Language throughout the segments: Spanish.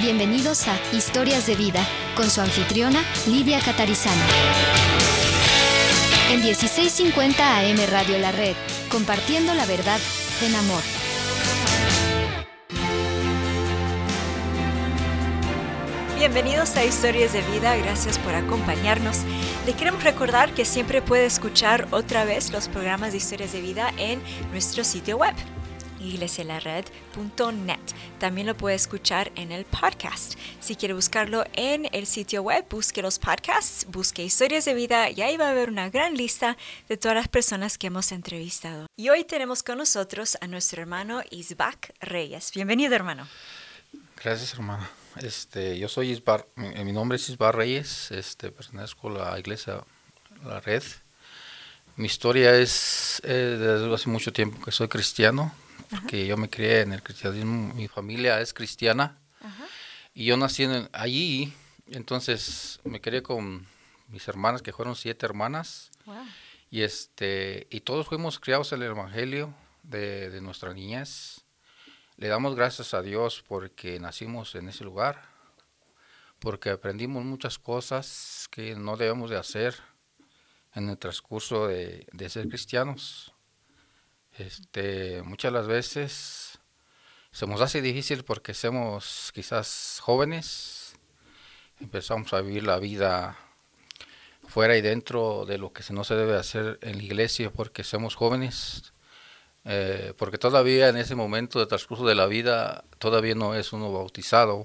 Bienvenidos a Historias de Vida, con su anfitriona Lidia Catarizano. En 1650 AM Radio La Red, compartiendo la verdad en amor. Bienvenidos a Historias de Vida, gracias por acompañarnos. Le queremos recordar que siempre puede escuchar otra vez los programas de Historias de Vida en nuestro sitio web, iglesialared.net. También lo puede escuchar en el podcast. Si quiere buscarlo en el sitio web, busque los podcasts, busque Historias de Vida y ahí va a haber una gran lista de todas las personas que hemos entrevistado. Y hoy tenemos con nosotros a nuestro hermano Isbac Reyes. Bienvenido, hermano. Gracias, hermana. Yo soy Isbac, mi nombre es Isbac Reyes, pertenezco a la iglesia La Red. Mi historia es desde hace mucho tiempo que soy cristiano, porque yo me crié en el cristianismo, mi familia es cristiana, y yo nací allí, entonces me crié con mis hermanas, que fueron 7 hermanas, wow. y todos fuimos criados en el evangelio de nuestra niñez. Le damos gracias a Dios porque nacimos en ese lugar, porque aprendimos muchas cosas que no debemos de hacer en el transcurso de ser cristianos. Muchas de las veces se nos hace difícil porque somos quizás jóvenes, empezamos a vivir la vida fuera y dentro de lo que no se debe hacer en la iglesia porque somos jóvenes, porque todavía en ese momento del transcurso de la vida todavía no es uno bautizado,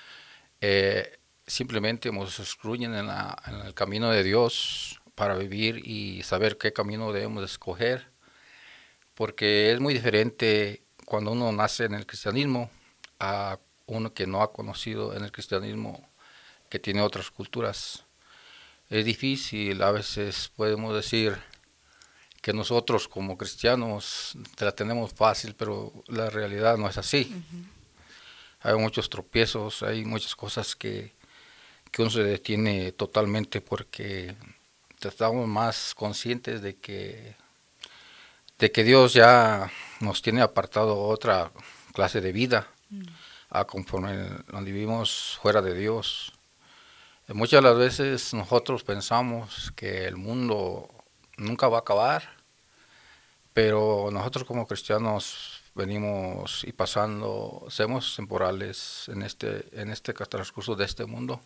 simplemente nos excluyen en el camino de Dios para vivir y saber qué camino debemos escoger. Porque es muy diferente cuando uno nace en el cristianismo a uno que no ha conocido en el cristianismo, que tiene otras culturas. Es difícil, a veces podemos decir que nosotros como cristianos la tenemos fácil, pero la realidad no es así. Hay muchos tropiezos, hay muchas cosas que uno se detiene totalmente porque estamos más conscientes de que Dios ya nos tiene apartado otra clase de vida, conforme donde vivimos fuera de Dios. Muchas de las veces nosotros pensamos que el mundo nunca va a acabar, pero nosotros como cristianos venimos y pasando, somos temporales en este transcurso de este mundo.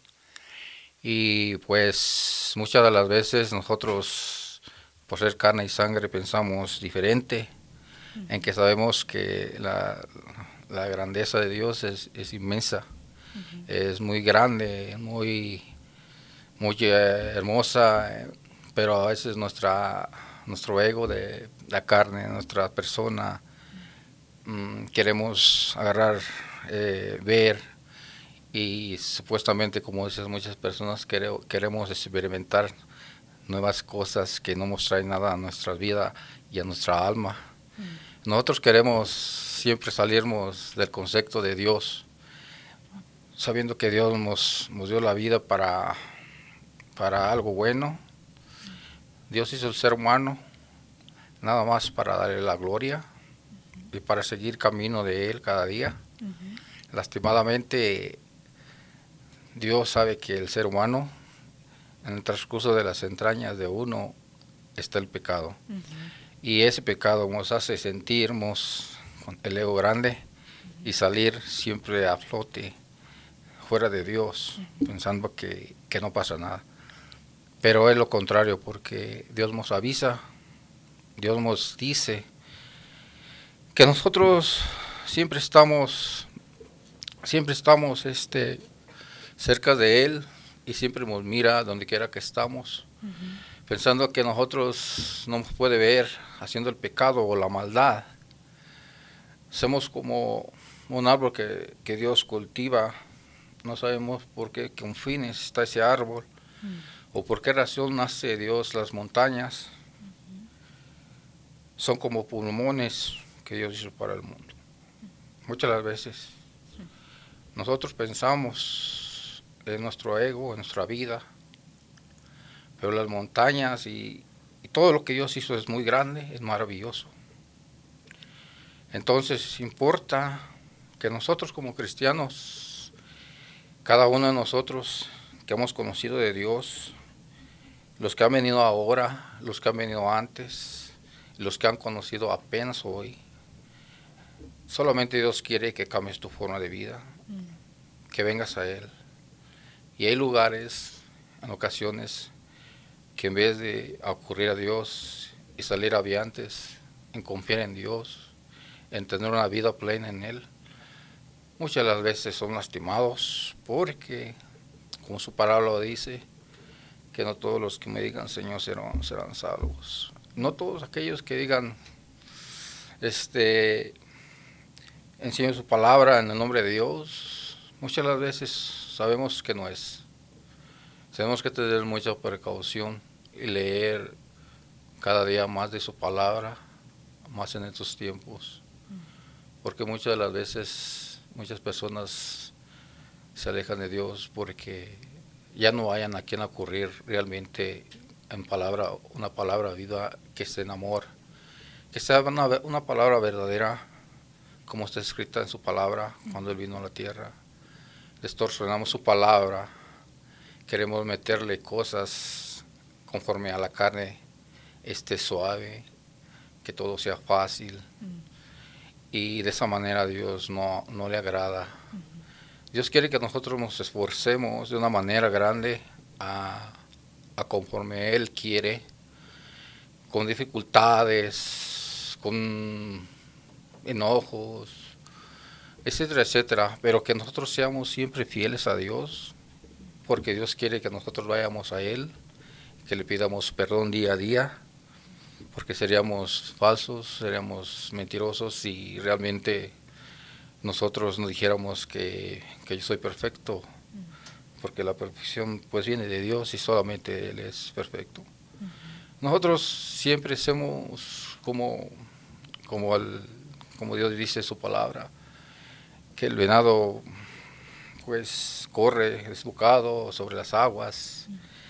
Y pues muchas de las veces nosotros, por ser carne y sangre, pensamos diferente, en que sabemos que la grandeza de Dios es inmensa, es muy grande, muy hermosa, pero a veces nuestro ego de la carne, nuestra persona, queremos agarrar, ver, y supuestamente, como dicen muchas personas, queremos experimentar nuevas cosas que no nos traen nada a nuestra vida y a nuestra alma. Nosotros queremos siempre salirnos del concepto de Dios, sabiendo que Dios nos dio la vida para algo bueno. Dios hizo el ser humano nada más para darle la gloria y para seguir camino de Él cada día. Lastimadamente, Dios sabe que el ser humano, en el transcurso de las entrañas de uno, está el pecado. Y ese pecado nos hace sentirnos con el ego grande y salir siempre a flote, fuera de Dios, pensando que no pasa nada. Pero es lo contrario, porque Dios nos avisa, Dios nos dice que nosotros siempre estamos cerca de Él y siempre nos mira donde quiera que estamos, pensando que nosotros no nos puede ver haciendo el pecado o la maldad. Somos como un árbol que Dios cultiva, no sabemos por qué con fines está ese árbol, o por qué razón nace Dios las montañas. Son como pulmones que Dios hizo para el mundo. Muchas las veces nosotros pensamos en nuestro ego, en nuestra vida, pero las montañas y todo lo que Dios hizo es muy grande, es maravilloso. Entonces importa que nosotros como cristianos Cada uno de nosotros que hemos conocido de Dios, los que han venido ahora, los que han venido antes, los que han conocido apenas hoy, solamente Dios quiere que cambies tu forma de vida, que vengas a Él. Y hay lugares, en ocasiones, que en vez de acudir a Dios y salir aviantes, en confiar en Dios, en tener una vida plena en Él, muchas de las veces son lastimados porque, como su palabra lo dice, que no todos los que me digan Señor serán salvos. No todos aquellos que digan, enseño su palabra en el nombre de Dios, muchas de las veces sabemos que no es. Tenemos que tener mucha precaución y leer cada día más de su palabra, más en estos tiempos, porque muchas de las veces muchas personas se alejan de Dios porque ya no hayan a quien ocurrir realmente en palabra, una palabra viva que esté en amor, que sea una palabra verdadera como está escrita en su palabra cuando Él vino a la tierra. Distorsionamos su palabra, queremos meterle cosas conforme a la carne esté suave, que todo sea fácil, y de esa manera a Dios no le agrada. Dios quiere que nosotros nos esforcemos de una manera grande a conforme Él quiere, con dificultades, con enojos, etcétera, etcétera, pero que nosotros seamos siempre fieles a Dios, porque Dios quiere que nosotros vayamos a Él, que le pidamos perdón día a día, porque seríamos falsos, seríamos mentirosos si realmente nosotros nos dijéramos que yo soy perfecto, porque la perfección pues viene de Dios y solamente Él es perfecto. Nosotros siempre somos como Dios dice en su palabra, que el venado pues corre desbocado sobre las aguas,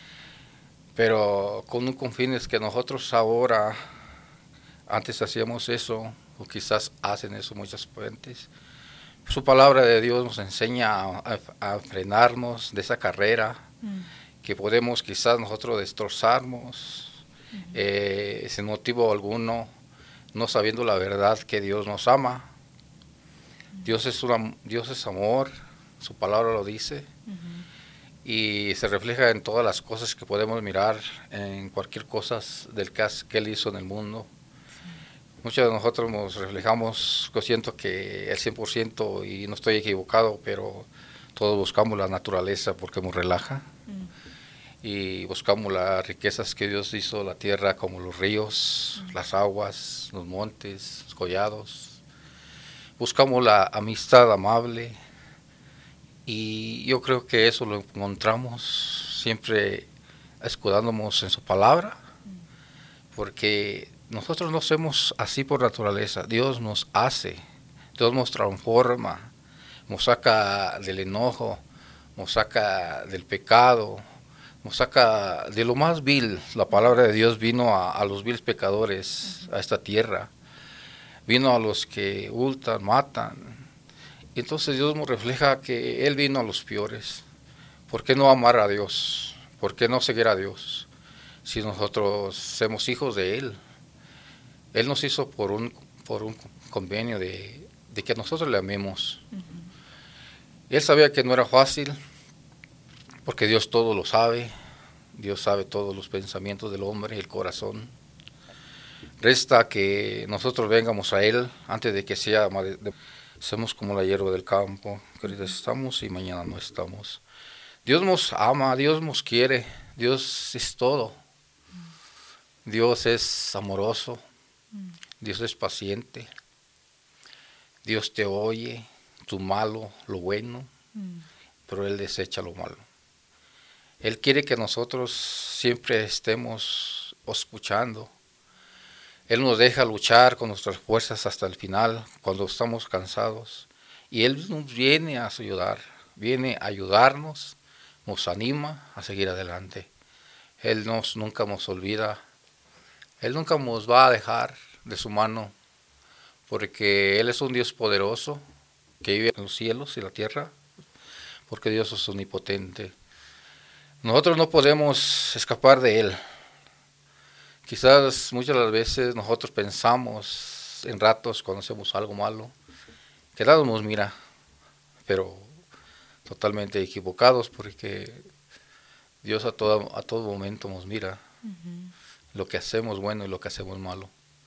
pero con un fin es que nosotros ahora, antes hacíamos eso, o quizás hacen eso muchas fuentes. Su palabra de Dios nos enseña a frenarnos de esa carrera, que podemos quizás nosotros destrozarnos, sin motivo alguno, no sabiendo la verdad que Dios nos ama. Dios es amor, su palabra lo dice, y se refleja en todas las cosas que podemos mirar, en cualquier cosa que Él hizo en el mundo. Muchos de nosotros nos reflejamos, yo siento que el 100%, y no estoy equivocado, pero todos buscamos la naturaleza porque nos relaja. Y buscamos las riquezas que Dios hizo, la tierra, como los ríos, las aguas, los montes, los collados. Buscamos la amistad amable, y yo creo que eso lo encontramos siempre escudándonos en su palabra, porque nosotros no somos así por naturaleza. Dios nos hace, Dios nos transforma, nos saca del enojo, nos saca del pecado, nos saca de lo más vil. La palabra de Dios vino a los viles pecadores, a esta tierra, vino a los que hurtan, matan. Entonces Dios nos refleja que Él vino a los peores. ¿Por qué no amar a Dios? ¿Por qué no seguir a Dios? Si nosotros somos hijos de Él. Él nos hizo por un convenio de que nosotros le amemos. Él sabía que no era fácil, porque Dios todo lo sabe. Dios sabe todos los pensamientos del hombre y el corazón. Resta que nosotros vengamos a Él antes de que sea... Somos como la hierba del campo, que ahorita estamos y mañana no estamos. Dios nos ama, Dios nos quiere, Dios es todo. Dios es amoroso, Dios es paciente, Dios te oye, tu malo, lo bueno, pero Él desecha lo malo. Él quiere que nosotros siempre estemos escuchando. Él nos deja luchar con nuestras fuerzas hasta el final, cuando estamos cansados. Y Él nos viene a ayudar, viene a ayudarnos, nos anima a seguir adelante. Él nunca nos olvida, Él nunca nos va a dejar de su mano, porque Él es un Dios poderoso, que vive en los cielos y la tierra. porque Dios es omnipotente. Nosotros no podemos escapar de Él. Quizás muchas de las veces nosotros pensamos en ratos cuando hacemos algo malo, que Él nos mira, pero totalmente equivocados, porque Dios a todo momento nos mira, lo que hacemos bueno y lo que hacemos malo.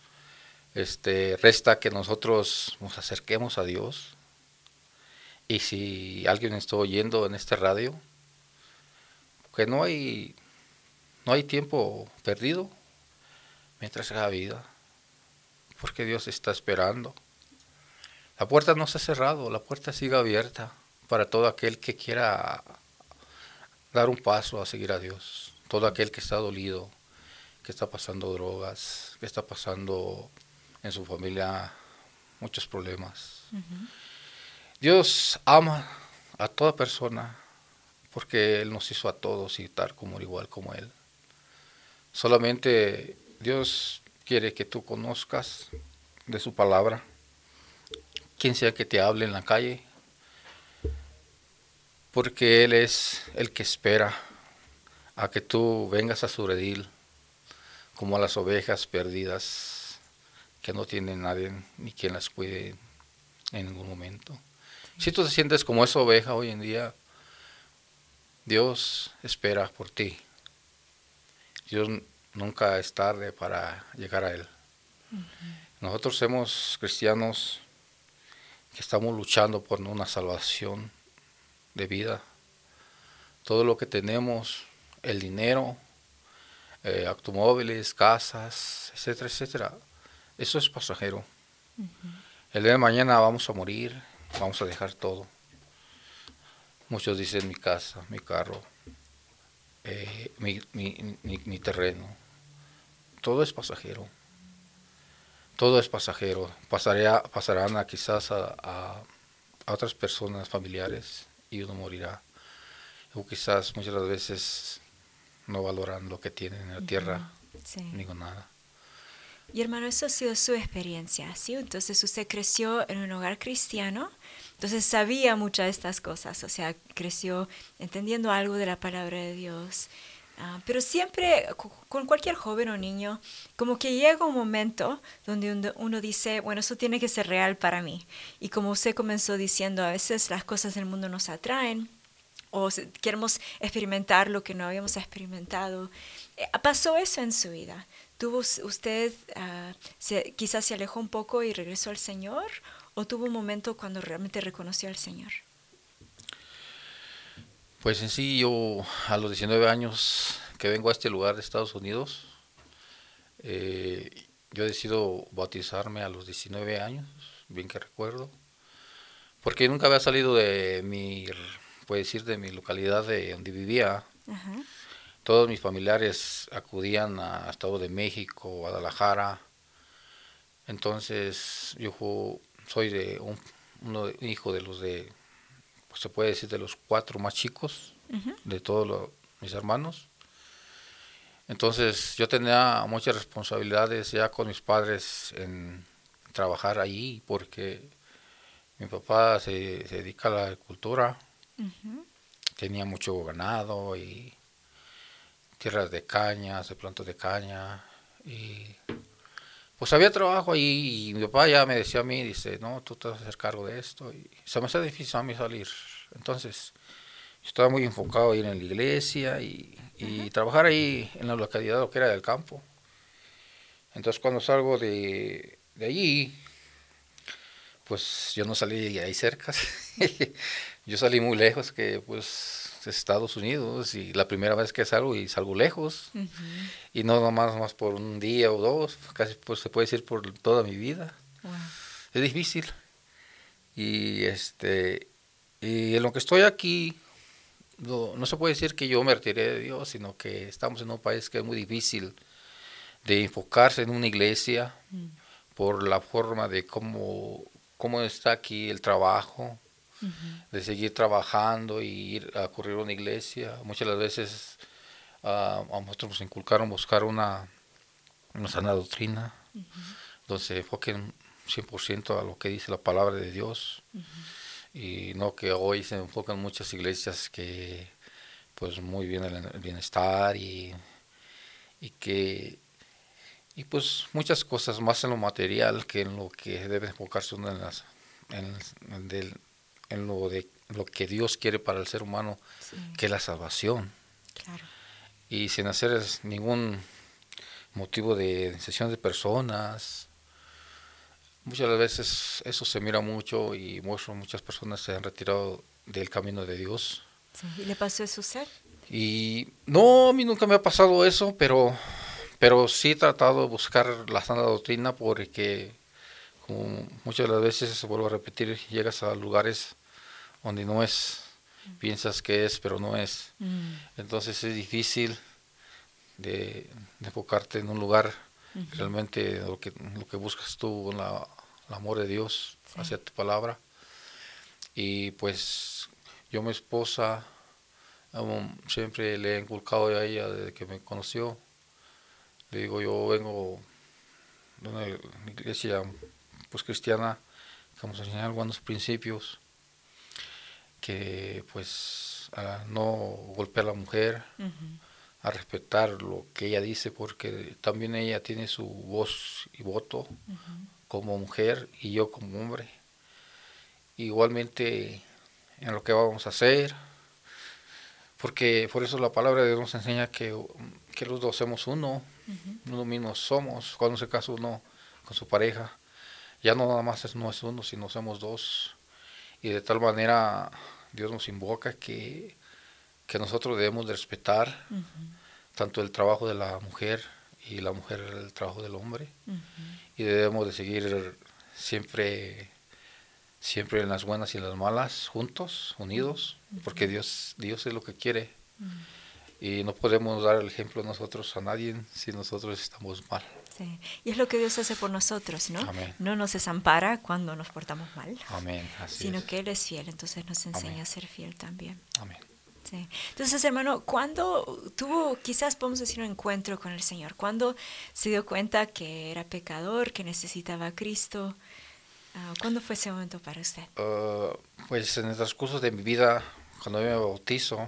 Resta que nosotros nos acerquemos a Dios, y si alguien está oyendo en este radio, que no hay tiempo perdido mientras haga vida, porque Dios está esperando. La puerta no se ha cerrado, la puerta sigue abierta para todo aquel que quiera dar un paso a seguir a Dios. Todo aquel que está dolido, que está pasando drogas, que está pasando en su familia muchos problemas. Dios ama a toda persona, porque Él nos hizo a todos y tal como igual como Él. Solamente Dios quiere que tú conozcas de su palabra, quien sea que te hable en la calle, porque Él es el que espera a que tú vengas a su redil, como a las ovejas perdidas que no tienen nadie ni quien las cuide en ningún momento. Si tú te sientes como esa oveja hoy en día, Dios espera por ti. Dios nunca es tarde para llegar a Él. Nosotros somos cristianos que estamos luchando por una salvación de vida. Todo lo que tenemos, el dinero, automóviles, casas, etcétera, etcétera, eso es pasajero. El día de mañana vamos a morir, vamos a dejar todo. Muchos dicen mi casa, mi carro, mi terreno. Todo es pasajero. Todo es pasajero. Pasarán quizás a otras personas familiares y uno morirá. O quizás muchas veces no valoran lo que tienen en la tierra, ni con nada. Y hermano, eso ha sido su experiencia, ¿sí? Entonces usted creció en un hogar cristiano, entonces sabía muchas de estas cosas, o sea, creció entendiendo algo de la palabra de Dios. Pero siempre, con cualquier joven o niño, como que llega un momento donde uno dice, bueno, eso tiene que ser real para mí. Y como usted comenzó diciendo, a veces las cosas del mundo nos atraen, o queremos experimentar lo que no habíamos experimentado. ¿Pasó eso en su vida? ¿Tuvo usted, quizás se alejó un poco y regresó al Señor? ¿O tuvo un momento cuando realmente reconoció al Señor? Pues en sí, yo a los 19 años que vengo a este lugar de Estados Unidos, yo decido bautizarme a los 19 años, bien que recuerdo, porque nunca había salido de de mi localidad de donde vivía. Todos mis familiares acudían a Estado de México, Guadalajara. Entonces yo soy un hijo de los pues se puede decir de los 4 más chicos de todos mis hermanos. Entonces yo tenía muchas responsabilidades ya con mis padres en trabajar allí, porque mi papá se dedica a la agricultura. Tenía mucho ganado y tierras de caña, de plantas de caña, y pues había trabajo ahí, y mi papá ya me decía a mí, dice, no, tú te vas a hacer cargo de esto, y se me hace difícil a mí salir. Entonces yo estaba muy enfocado ahí en la iglesia y trabajar ahí en la localidad, lo que era del campo. Entonces cuando salgo de allí, pues yo no salí de ahí cerca. Yo salí muy lejos, que pues Estados Unidos, y la primera vez que salgo, y salgo lejos, y no nomás por un día o dos, casi pues se puede decir por toda mi vida. Es difícil. Y y en lo que estoy aquí, no se puede decir que yo me retiré de Dios, sino que estamos en un país que es muy difícil de enfocarse en una iglesia por la forma de cómo está aquí el trabajo, de seguir trabajando y ir a ocurrir a una iglesia. Muchas de las veces a nosotros nos inculcaron buscar una sana doctrina, donde se enfoquen 100% a lo que dice la palabra de Dios. y no que hoy se enfocan muchas iglesias que pues muy bien el bienestar y que y pues muchas cosas más en lo material que en lo que debe enfocarse uno en, en del- en lo de lo que Dios quiere para el ser humano, Sí, que es la salvación, claro. y sin hacer ningún motivo de sesión de personas. Muchas veces eso se mira mucho y muchas personas se han retirado del camino de Dios. Sí. ¿Y le pasó eso a usted? Y no, a mí nunca me ha pasado eso, pero sí he tratado de buscar la sana doctrina porque como muchas de las veces, vuelvo a repetir, llegas a lugares donde no es, piensas que es, pero no es. Mm, Entonces es difícil de enfocarte en un lugar ujú, realmente lo que buscas tú, el amor de Dios sí. hacia tu palabra. Y pues yo, mi esposa, siempre le he inculcado a ella desde que me conoció. Le digo, yo vengo de una iglesia pues cristiana que nos enseña algunos principios que pues a no golpear a la mujer, Ujú, a respetar lo que ella dice porque también ella tiene su voz y voto ujú, como mujer y yo como hombre. Igualmente en lo que vamos a hacer, porque por eso la palabra de Dios nos enseña que los dos somos ujú, uno mismo somos, cuando se casa uno con su pareja, ya no nada más no es uno, sino somos dos. Y de tal manera Dios nos invoca que nosotros debemos de respetar ujú, tanto el trabajo de la mujer y la mujer el trabajo del hombre. ujú, Y debemos de seguir siempre, siempre en las buenas y en las malas, juntos, unidos, porque Dios es lo que quiere. ujú. Y no podemos dar el ejemplo nosotros a nadie si nosotros estamos mal. Sí. Y es lo que Dios hace por nosotros, ¿no? Amén. No nos desampara cuando nos portamos mal, Amén. Así sino es. que Él es fiel, entonces nos Amén. enseña a ser fiel también. Amén. Sí. Entonces, hermano, ¿cuándo tuvo, quizás podemos decir, un encuentro con el Señor? ¿Cuándo se dio cuenta que era pecador, que necesitaba a Cristo? ¿Cuándo fue ese momento para usted? Pues en el transcurso de mi vida, cuando yo me bautizo,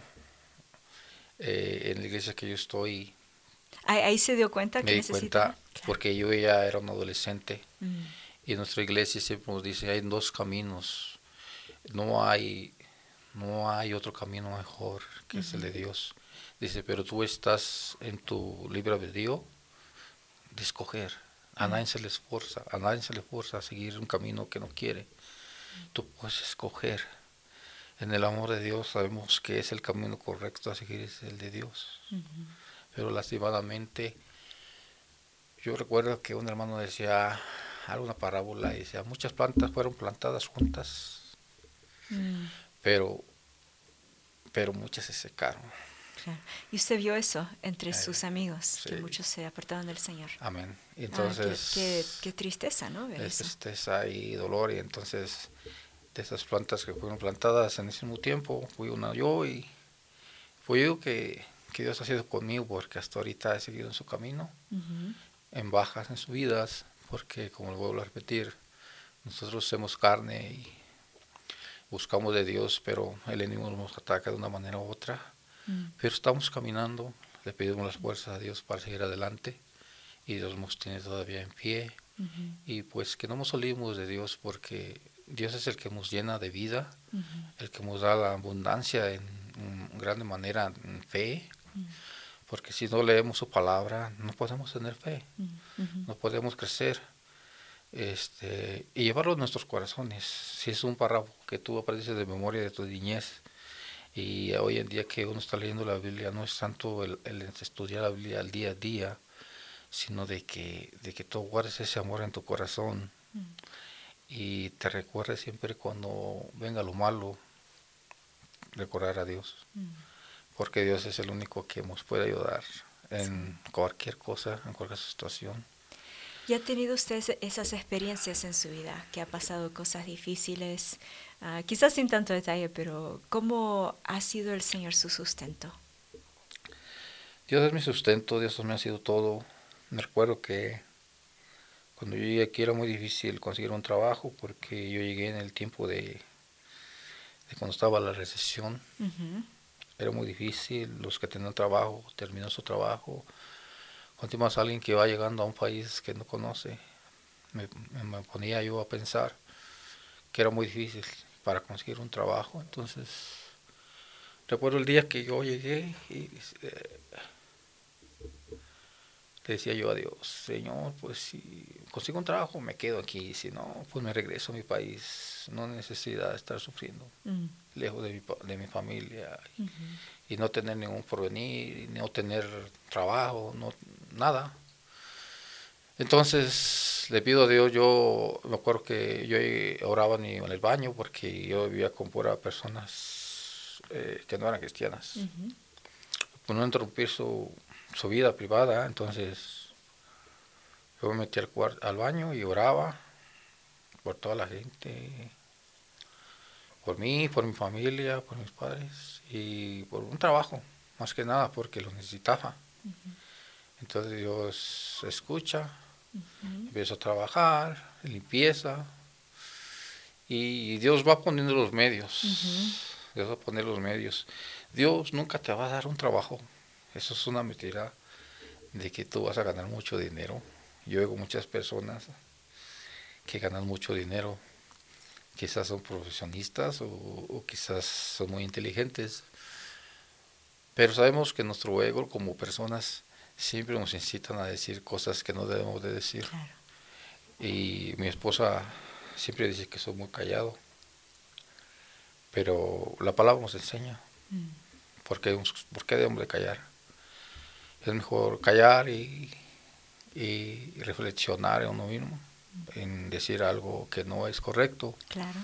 en la iglesia que yo estoy, Ahí se dio cuenta me que di necesitaba. cuenta, Claro. porque yo ya era un adolescente, Mm, y en nuestra iglesia siempre nos dice, hay dos caminos, no hay, no hay otro camino mejor que es el ujú, de Dios. Dice, pero tú estás en tu libre albedrío de escoger. A nadie se le esfuerza, a nadie se le fuerza a seguir un camino que no quiere. Tú puedes escoger. En el amor de Dios sabemos que es el camino correcto a seguir, es el de Dios. ujú, Pero lastimadamente, yo recuerdo que un hermano decía alguna parábola y decía, muchas plantas fueron plantadas juntas, mm, pero, pero muchas se secaron. claro. Y usted vio eso entre sus amigos, Sí, que muchos se apartaron del Señor. amén. Y Qué entonces tristeza, ¿no? Ver es eso. tristeza y dolor, y entonces de esas plantas que fueron plantadas en ese mismo tiempo, fui una yo y fui yo que Dios ha sido conmigo porque hasta ahorita he seguido en su camino, Ujú, en bajas, en subidas, porque como lo vuelvo a repetir, nosotros somos carne y buscamos de Dios, pero el enemigo nos ataca de una manera u otra, mm, pero estamos caminando, le pedimos las fuerzas a Dios para seguir adelante y Dios nos tiene todavía en pie ujú, y pues que no nos olvidemos de Dios porque Dios es el que nos llena de vida, ujú, el que nos da la abundancia en grande manera en fe, mm, porque si no leemos su palabra no podemos tener fe, mm, ujú. no podemos crecer y llevarlo en nuestros corazones. Si es un párrafo que tú aprendes de memoria de tu niñez y hoy en día que uno está leyendo la Biblia no es tanto el estudiar la Biblia al día a día, sino de que tú guardes ese amor en tu corazón y te recuerdes siempre cuando venga lo malo, recordar a Dios, porque Dios es el único que nos puede ayudar en cualquier cosa, en cualquier situación. ¿Y ha tenido usted esas experiencias en su vida, que ha pasado cosas difíciles, quizás sin tanto detalle, pero cómo ha sido el Señor su sustento? Dios es mi sustento, Dios me ha sido todo. Me recuerdo que cuando yo llegué aquí era muy difícil conseguir un trabajo porque yo llegué en el tiempo de cuando estaba la recesión. Ujú. Era muy difícil, los que tenían trabajo, terminó su trabajo. Cuanto más alguien que va llegando a un país que no conoce, me ponía yo a pensar que era muy difícil para conseguir un trabajo. Entonces, recuerdo el día que yo llegué y le decía yo a Dios, Señor, pues si consigo un trabajo me quedo aquí, si no, pues me regreso a mi país. No hay necesidad de estar sufriendo Mm. lejos de mi familia Ujú. y no tener ningún porvenir, y no tener trabajo, no, nada. Entonces le pido a Dios, yo me acuerdo que yo oraba ni en el baño porque yo vivía con puras personas que no eran cristianas. Ujú. Por no interrumpir su vida privada, entonces yo me metí al baño y oraba por toda la gente, por mí, por mi familia, por mis padres y por un trabajo, más que nada porque lo necesitaba. Entonces Dios escucha, empiezo a trabajar, limpieza, y Dios va poniendo los medios. Ujú. Dios va a poner los medios. Dios nunca te va a dar un trabajo. Eso es una mentira de que tú vas a ganar mucho dinero. Yo oigo muchas personas que ganan mucho dinero. Quizás son profesionistas o quizás son muy inteligentes. Pero sabemos que nuestro ego como personas siempre nos incitan a decir cosas que no debemos de decir. Claro. Y mi esposa siempre dice que soy muy callado. Pero la palabra nos enseña. Mm. ¿Por qué debemos de callar? Es mejor callar y reflexionar en uno mismo, en decir algo que no es correcto. Claro.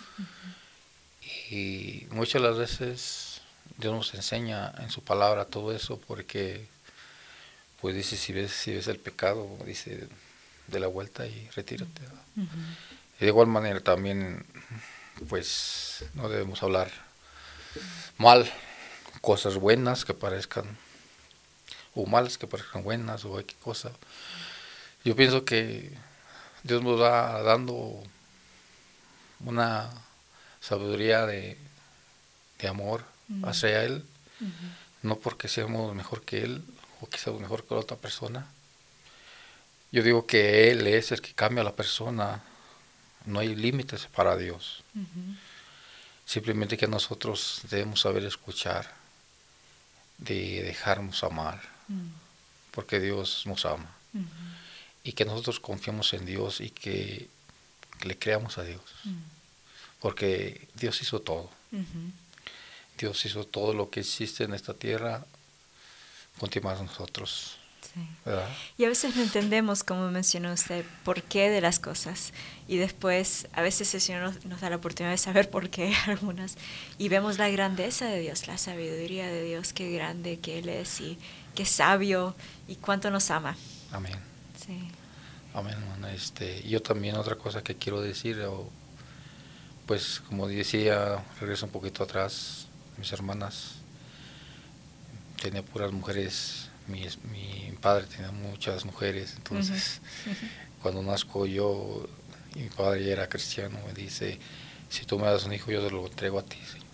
Y muchas de las veces Dios nos enseña en su palabra todo eso porque, pues dice, si ves el pecado, dice, de la vuelta y retírate. Ujú. Y de igual manera también, pues no debemos hablar mal, cosas buenas que parezcan, o malas que parezcan buenas, o X cosa. Yo pienso que Dios nos va dando una sabiduría de amor hacia Él, no porque seamos mejor que Él o que seamos mejor que la otra persona. Yo digo que Él es el que cambia a la persona, no hay límites para Dios. Ujú. Simplemente que nosotros debemos saber escuchar, de dejarnos amar, porque Dios nos ama. Ujú. Y que nosotros confiemos en Dios y que le creamos a Dios. Porque Dios hizo todo. Ujú. Dios hizo todo lo que existe en esta tierra, continuamos nosotros. Sí. ¿Verdad? Y a veces no entendemos, como mencionó usted, por qué de las cosas. Y después, a veces el Señor nos da la oportunidad de saber por qué algunas. Y vemos la grandeza de Dios, la sabiduría de Dios, qué grande que Él es y qué sabio y cuánto nos ama. Amén. Sí. Amén, hermano. Yo también otra cosa que quiero decir, pues como decía, regreso un poquito atrás, mis hermanas, tenía puras mujeres, mi padre tenía muchas mujeres, entonces cuando nazco yo, y mi padre ya era cristiano, me dice, si tú me das un hijo yo te lo entrego a ti, Señor.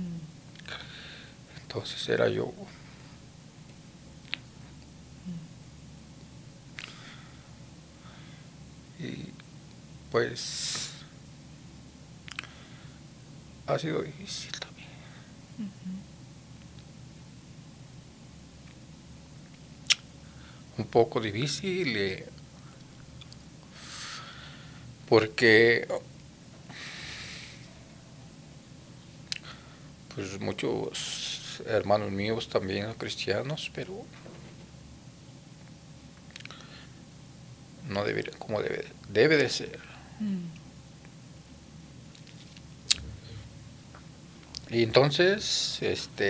Entonces era yo. Y pues ha sido difícil también. Un poco difícil porque pues muchos hermanos míos también son cristianos, pero no debería, como debe de ser. Y entonces,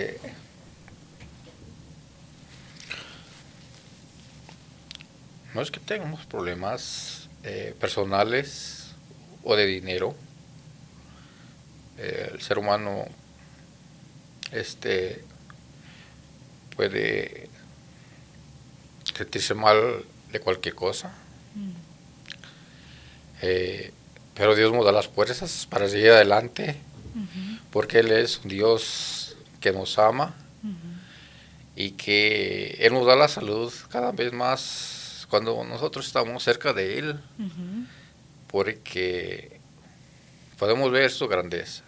no es que tengamos problemas personales o de dinero. El ser humano puede sentirse mal de cualquier cosa. Pero Dios nos da las fuerzas para seguir adelante, porque Él es un Dios que nos ama y que Él nos da la salud cada vez más cuando nosotros estamos cerca de Él, porque podemos ver su grandeza.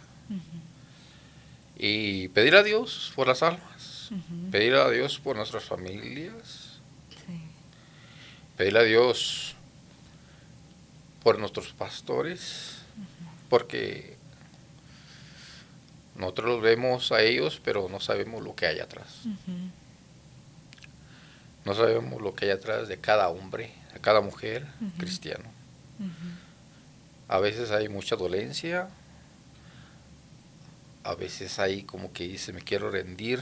Y pedir a Dios por las almas, pedir a Dios por nuestras familias, pedir a Dios por nuestros pastores, porque nosotros los vemos a ellos, pero no sabemos lo que hay atrás. No sabemos lo que hay atrás de cada hombre, de cada mujer cristiano. A veces hay mucha dolencia, a veces hay como que dice, me quiero rendir,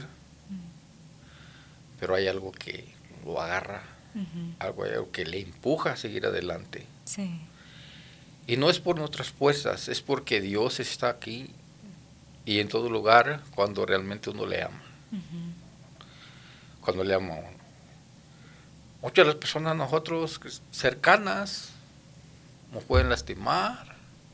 pero hay algo que lo agarra, algo que le empuja a seguir adelante. Sí. Y no es por nuestras fuerzas, es porque Dios está aquí y en todo lugar cuando realmente uno le ama. Cuando le ama a uno. Muchas de las personas nosotros cercanas nos pueden lastimar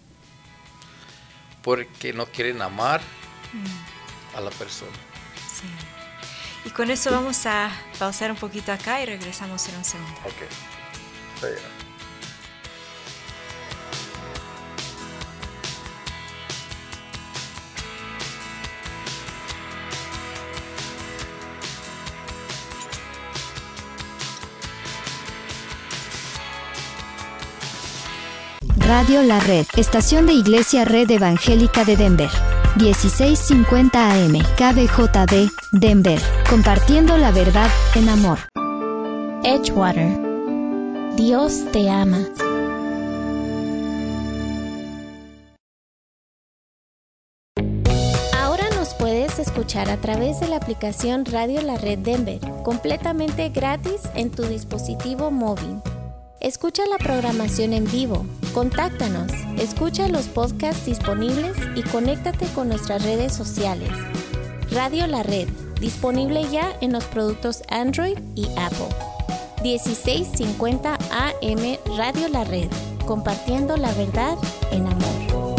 porque no quieren amar a la persona. Sí. Y con eso vamos a pausar un poquito acá y regresamos en un segundo. Ok. Sí. Radio La Red, estación de Iglesia Red Evangélica de Denver. 1650 AM, KBJD, Denver. Compartiendo la verdad en amor. Edgewater. Dios te ama. Ahora nos puedes escuchar a través de la aplicación Radio La Red Denver, completamente gratis en tu dispositivo móvil. Escucha la programación en vivo, contáctanos, escucha los podcasts disponibles y conéctate con nuestras redes sociales. Radio La Red, disponible ya en los productos Android y Apple. 1650 AM Radio La Red, compartiendo la verdad en amor.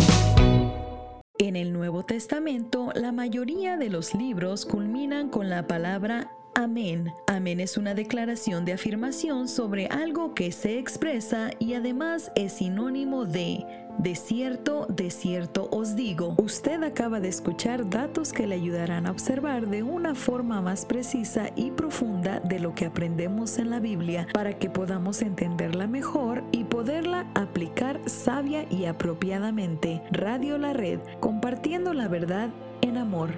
En el Nuevo Testamento, la mayoría de los libros culminan con la palabra amén. Amén es una declaración de afirmación sobre algo que se expresa y además es sinónimo de cierto os digo. Usted acaba de escuchar datos que le ayudarán a observar de una forma más precisa y profunda de lo que aprendemos en la Biblia para que podamos entenderla mejor y poderla aplicar sabia y apropiadamente. Radio La Red, compartiendo la verdad en amor.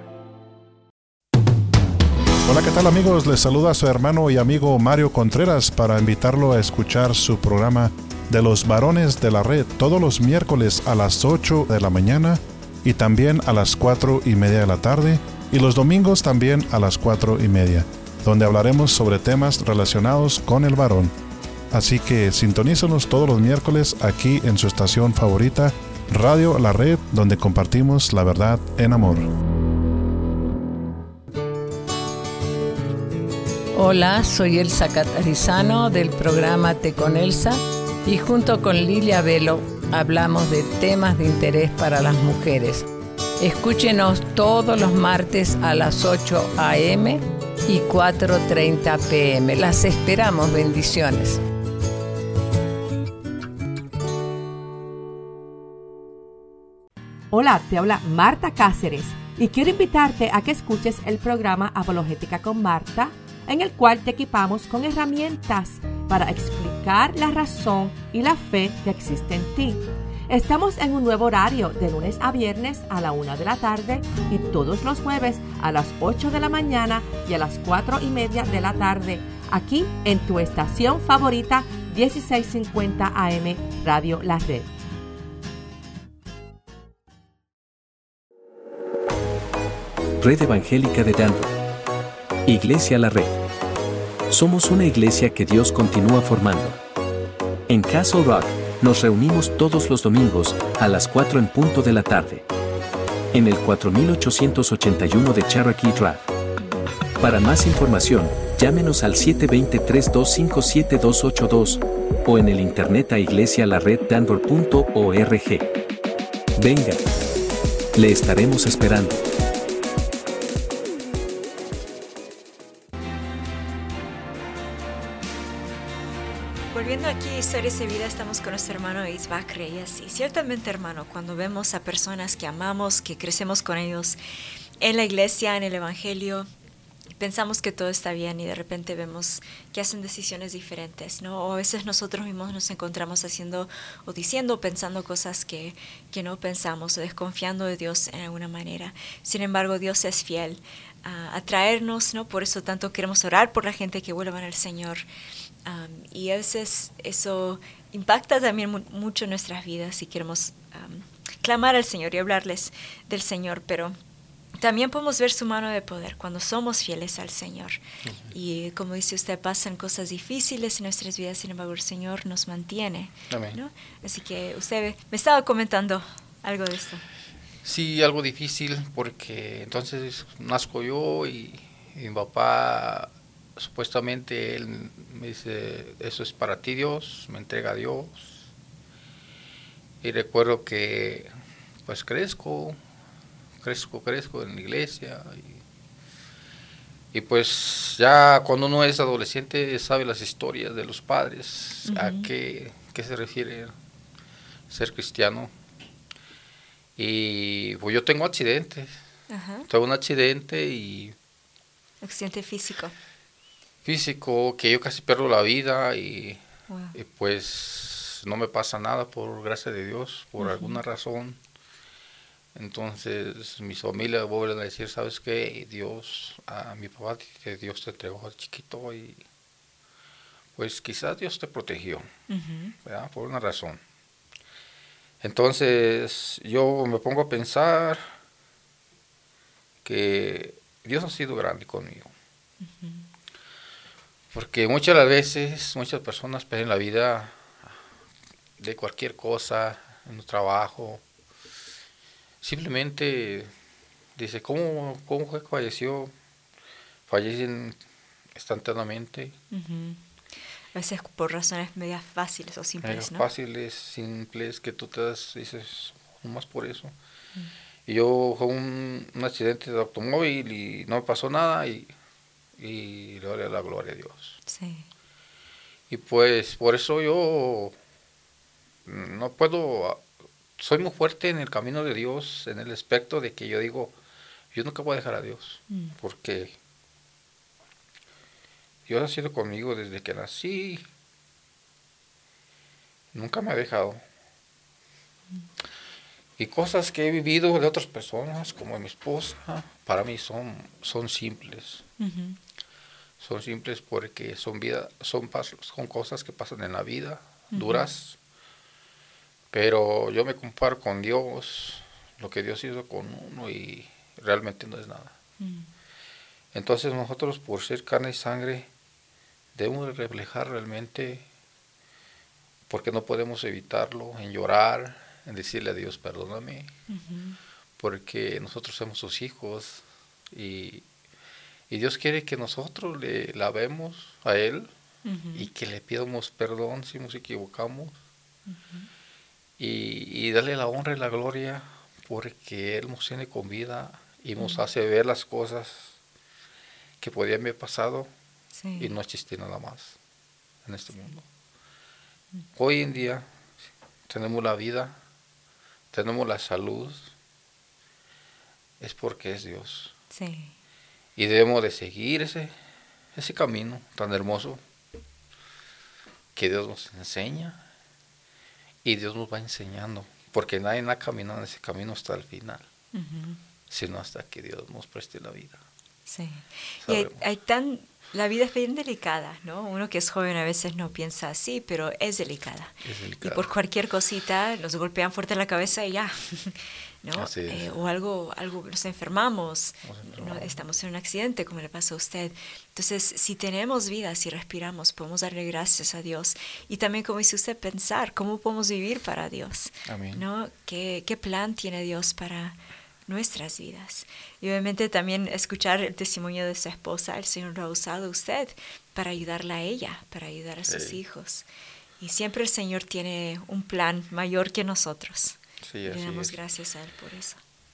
Hola, ¿qué tal amigos? Les saluda su hermano y amigo Mario Contreras para invitarlo a escuchar su programa de los varones de la red todos los miércoles a las 8 de la mañana y también a las 4:30 de la tarde y los domingos también a las 4:30, donde hablaremos sobre temas relacionados con el varón. Así que sintonízanos todos los miércoles aquí en su estación favorita, Radio La Red, donde compartimos la verdad en amor. Hola, soy Elsa Catarizano del programa Te con Elsa y junto con Lilia Velo hablamos de temas de interés para las mujeres. Escúchenos todos los martes a las 8 a.m. y 4:30 p.m. Las esperamos, bendiciones. Hola, te habla Marta Cáceres y quiero invitarte a que escuches el programa Apologética con Marta, en el cual te equipamos con herramientas para explicar la razón y la fe que existe en ti. Estamos en un nuevo horario de lunes a viernes a la 1 de la tarde y todos los jueves a las 8 de la mañana y a las 4:30 de la tarde, aquí en tu estación favorita 1650 AM Radio La Red. Red Evangélica de Denver. Iglesia La Red. Somos una iglesia que Dios continúa formando. En Castle Rock, nos reunimos todos los domingos a las 4 en punto de la tarde. En el 4881 de Cherokee Drive. Para más información, llámenos al 720-325-7282 o en el internet a iglesialareddenver.org. Venga. Le estaremos esperando. Volviendo aquí a Historias de Vida, estamos con nuestro hermano Isaac Reyes. Y ciertamente, hermano, cuando vemos a personas que amamos, que crecemos con ellos en la iglesia, en el evangelio, pensamos que todo está bien y de repente vemos que hacen decisiones diferentes, ¿no? O a veces nosotros mismos nos encontramos haciendo o diciendo o pensando cosas que no pensamos o desconfiando de Dios en alguna manera. Sin embargo, Dios es fiel a traernos, ¿no? Por eso tanto queremos orar por la gente que vuelvan al Señor. Y a veces eso impacta también mucho nuestras vidas y queremos clamar al Señor y hablarles del Señor, pero también podemos ver su mano de poder cuando somos fieles al Señor. Uh-huh. Y como dice usted, pasan cosas difíciles en nuestras vidas, sin embargo el Señor nos mantiene. Amén. ¿No? Así que usted me estaba comentando algo de esto. Sí, algo difícil porque entonces nazco yo y mi papá, supuestamente él me dice, eso es para ti Dios, me entrega a Dios. Y recuerdo que pues crezco en la iglesia y pues ya cuando uno es adolescente sabe las historias de los padres. Uh-huh. A qué se refiere ser cristiano. Y pues yo tengo accidentes. Uh-huh. Tengo un accidente y... Accidente físico, que yo casi pierdo la vida y, wow. Y pues no me pasa nada por gracia de Dios, por uh-huh. alguna razón. Entonces mis familias vuelven a decir, ¿sabes qué? Dios, a mi papá, que Dios te entregó al chiquito y pues quizás Dios te protegió, uh-huh. ¿verdad? Por una razón. Entonces yo me pongo a pensar que Dios ha sido grande conmigo. Uh-huh. Porque muchas de las veces, muchas personas pierden la vida de cualquier cosa, en un trabajo. Simplemente dice, ¿cómo fue que falleció? Fallecen instantáneamente. Uh-huh. A veces por razones medias fáciles o simples, ¿no? Fáciles, simples, que tú te das, dices, nomás por eso. Uh-huh. Y yo fue un accidente de automóvil y no me pasó nada y le doy la gloria a Dios. Sí. Y pues por eso yo no puedo... Soy muy fuerte en el camino de Dios, en el aspecto de que yo digo, yo nunca voy a dejar a Dios, porque Dios ha sido conmigo desde que nací, nunca me ha dejado. Y cosas que he vivido de otras personas, como mi esposa, para mí son simples. Uh-huh. Son simples porque son cosas que pasan en la vida, uh-huh. duras. Pero yo me comparo con Dios, lo que Dios hizo con uno y realmente no es nada. Mm. Entonces nosotros por ser carne y sangre debemos reflejar realmente, porque no podemos evitarlo, en llorar, en decirle a Dios perdóname, uh-huh. porque nosotros somos sus hijos y Dios quiere que nosotros le lavemos a Él uh-huh. y que le pidamos perdón si nos equivocamos. Uh-huh. Y darle la honra y la gloria porque Él nos tiene con vida y nos hace ver las cosas que podían haber pasado sí. y no existe nada más en este mundo. Hoy en día tenemos la vida, tenemos la salud, es porque es Dios. Sí. Y debemos de seguir ese camino tan hermoso que Dios nos enseña. Y Dios nos va enseñando, porque nadie ha caminado en ese camino hasta el final, uh-huh. sino hasta que Dios nos preste la vida. Sí. Y la vida es bien delicada, ¿no? Uno que es joven a veces no piensa así, pero es delicada. Y por cualquier cosita nos golpean fuerte en la cabeza y ya, ¿no? O algo nos enfermamos, ¿no? Estamos en un accidente como le pasó a usted. Entonces, si tenemos vida, si respiramos, podemos darle gracias a Dios. Y también, como dice usted, pensar cómo podemos vivir para Dios. Amén. ¿No? ¿Qué plan tiene Dios para nuestras vidas? Y obviamente también escuchar el testimonio de su esposa. El Señor lo ha usado a usted para ayudarla a ella, para ayudar a sus hijos. Y siempre el Señor tiene un plan mayor que nosotros. Sí, le damos gracias a Él por eso.